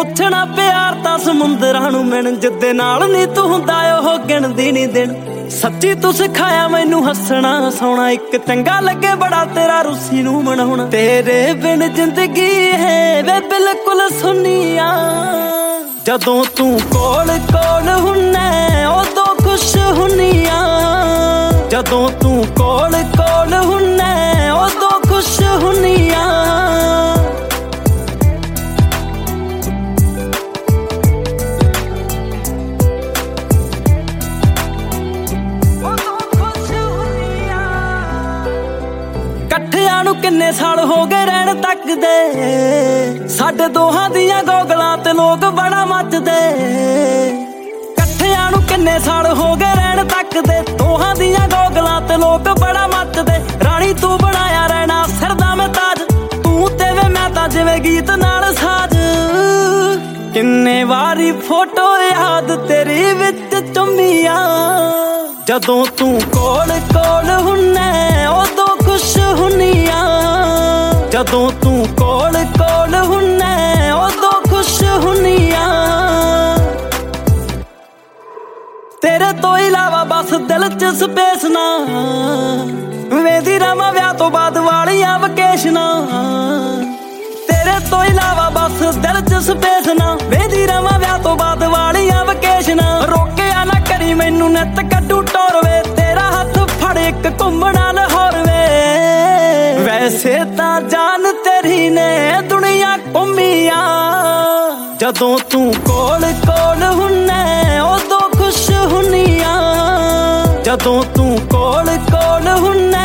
ਪੁੱਛਣਾ ਪਿਆਰ ਤਾਂ ਸਮੁੰਦਰਾਂ ਨੂੰ ਮਿਣ ਜਿੱਦੇ ਨਾਲ ਨੀ ਤੂੰ ਹੁੰਦਾ ਉਹ ਗਿਣਦੀ ਨੀ ਦਿਨ। ਸੱਚੀ ਤੂੰ ਸਿਖਾਇਆ ਮੈਨੂੰ ਹੱਸਣਾ ਹਸਾਉਣਾ, ਇੱਕ ਚੰਗਾ ਲੱਗੇ ਬੜਾ ਤੇਰਾ ਰੁੱਸੀ ਨੂੰ ਮਨਾਉਣਾ। ਤੇਰੇ ਬਿਨ ਜ਼ਿੰਦਗੀ ਹੈ ਵੇ ਬਿਲਕੁਲ ਸੁੰਨੀਆਂ, ਜਦੋਂ ਤੂੰ ਕੋਲ ਕੋਲ ਹੁੰਨਾ ਉਦੋਂ ਖੁਸ਼ ਹੁੰਨੀਆਂ। ਜਦੋਂ ਤੂੰ ਕੋਲ ਕੋਲ ਹੁੰਨਾ ਉਦੋਂ ਖੁਸ਼ ਹੁੰਨੀਆਂ। ਇਕੱਠਿਆਂ ਨੂੰ ਕਿੰਨੇ ਸਾਲ ਹੋ ਗਏ ਰਹਿਣ ਤੱਕਦੇ, ਸਾਡੇ ਦੋਹਾਂ ਦੀਆਂ ਗੋਗਲਾਂ ਤੇ ਲੋਕ ਬੜਾ ਮੱਚਦੇ। ਇਕੱਠਿਆਂ ਨੂੰ ਕਿੰਨੇ ਸਾਲ ਹੋ ਗਏ ਰਹਿਣ ਤੱਕਦੇ, ਦੋਹਾਂ ਦੀਆਂ ਗੋਗਲਾਂ ਤੇ ਲੋਕ ਬੜਾ ਮੱਚਦੇ। ਰਾਣੀ ਤੂੰ ਬਣਾਇਆ ਰਹਿਣਾ ਸਿਰ ਦਾ ਮੈਂ ਤਾਜ, ਤੂੰ ਤੇ ਵੇ ਮੈਂ ਤਾਂ ਜਿਵੇਂ ਗੀਤ ਨਾਲ ਸਾਜ। ਕਿੰਨੇ ਵਾਰੀ ਫੋਟੋ ਯਾਦ ਤੇਰੀ ਵਿੱਚ ਚੁੰਮੀਆਂ, ਜਦੋਂ ਤੂੰ ਕੋਲ ਕੋਲ ਹੁੰਨਾ ਉਦੋਂ ਖੁਸ਼ ਹੁੰਨੀਆਂ। ਜਦੋਂ ਤੂੰ ਕੋਲ ਕੋਲ ਹੁੰਨਾ ਉਦੋਂ ਖੁਸ਼ ਹੁੰਨੀਆਂ। ਤੇਰੇ ਤੋਂ ਇਲਾਵਾ ਬਸ ਦਿਲ 'ਚ ਸਪੇਸ ਨਾ, ਵੇਦੀ ਰਵਾਂ ਵਿਆਹ ਤੋਂ ਬਾਅਦ ਵਾਲੀਆਂ ਵਕੇਸ਼ਨਾਂ। ਤੇਰੇ ਤੋਂ ਇਲਾਵਾ ਬਸ ਦਿਲ 'ਚ ਸਪੇਸ ਨਾ, ਵੇਦੀ ਰਵਾਂ ਵਿਆਹ ਤੋਂ ਬਾਅਦ ਵਾਲੀਆਂ ਵਕੇਸ਼ਨਾਂ। ਰੋਕਿਆ ਨਾ ਕਰੀ ਮੈਨੂੰ ਨਿੱਤ ਕੱਢੂ ਟੋਰਵੇ, ਤੇਰਾ ਹੱਥ ਫੜ ਇੱਕ ਘੁੰਮਣਾ ਲਾਹੌਰ ਵੇ। ਵੈਸੇ ਤਾਂ ਜਾਨ ਤੇਰੀ ਨੇ ਦੁਨੀਆ ਘੁੰਮੀਆਂ, ਜਦੋਂ ਤੂੰ ਕੋਲ ਕੋਲ ਹੁੰਨਾ ਉਦੋਂ ਖੁਸ਼ ਹੁੰਨੀਆਂ। ਜਦੋਂ ਤੂੰ ਕੋਲ ਕੋਲ ਹੁੰਨਾ